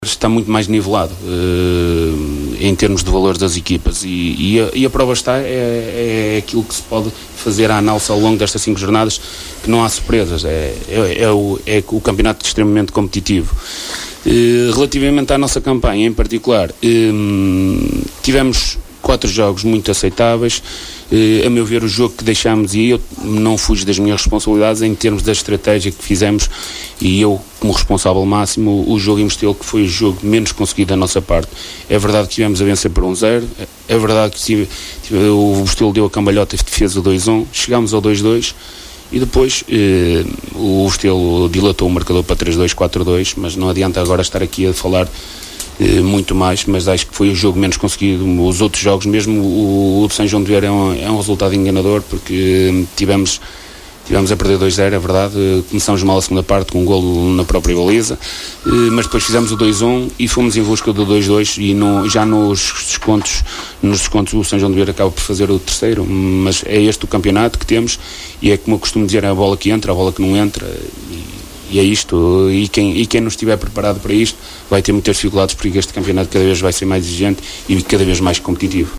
está muito mais nivelado em termos de valores das equipas e a prova está, é aquilo que se pode fazer a análise ao longo destas 5 jornadas, que não há surpresas, é o campeonato extremamente competitivo. Relativamente à nossa campanha em particular, tivemos 4 jogos muito aceitáveis. A meu ver, o jogo que deixámos, e eu não fujo das minhas responsabilidades em termos da estratégia que fizemos, e eu como responsável máximo, o jogo em Mostelo, que foi o jogo menos conseguido da nossa parte. É verdade que tivemos a vencer por 1-0, é verdade que o Mostelo deu a cambalhota e fez o 2-1, chegámos ao 2-2 e depois o Mostelo dilatou o marcador para 3-2, 4-2, mas não adianta agora estar aqui a falar muito mais, mas acho que foi o jogo menos conseguido. Os outros jogos, mesmo o de São João de Vieira, é um resultado enganador, porque tivemos a perder 2-0, é verdade. Começamos mal a segunda parte com um golo na própria baliza, mas depois fizemos o 2-1 e fomos em busca do 2-2 e já nos descontos o São João de Vieira acaba por fazer o terceiro, mas é este o campeonato que temos e é como eu costumo dizer, é a bola que entra, a bola que não entra. E é isto, e quem não estiver preparado para isto vai ter muitas dificuldades, porque este campeonato cada vez vai ser mais exigente e cada vez mais competitivo.